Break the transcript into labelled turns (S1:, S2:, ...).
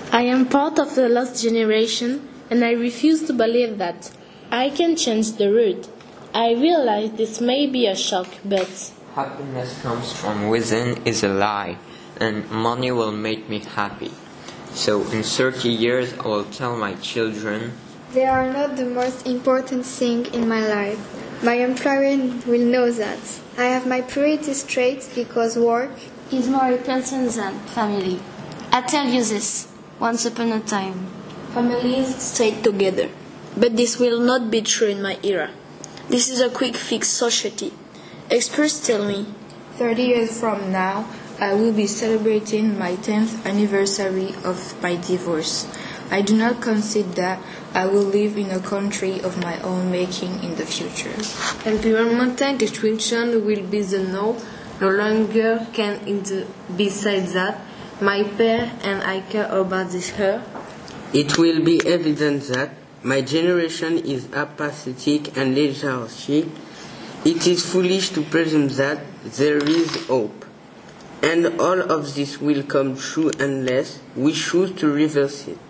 S1: I am part of the lost generation, and I refuse to believe that I can change the world. I realize this may be a shock, but
S2: happiness comes from within is a lie, and money will make me happy. So in 30 years I will tell my children,
S3: they are not the most important thing in my life. My employer will know that. I have my priorities straight because work
S4: is more important than family. I tell you this, once upon a time,
S1: families stayed together. But this will not be true in my era. This is a quick fix society. Experts tell me
S5: 30 years from now, I will be celebrating my 10th anniversary of my divorce. I do not consider I will live in a country of my own making in the future.
S6: Environmental destruction will be the norm. No longer can it be said that my pair and I care about this her.
S7: It will be evident that my generation is apathetic and lethargic. It is foolish to presume that there is hope. And all of this will come true unless we choose to reverse it.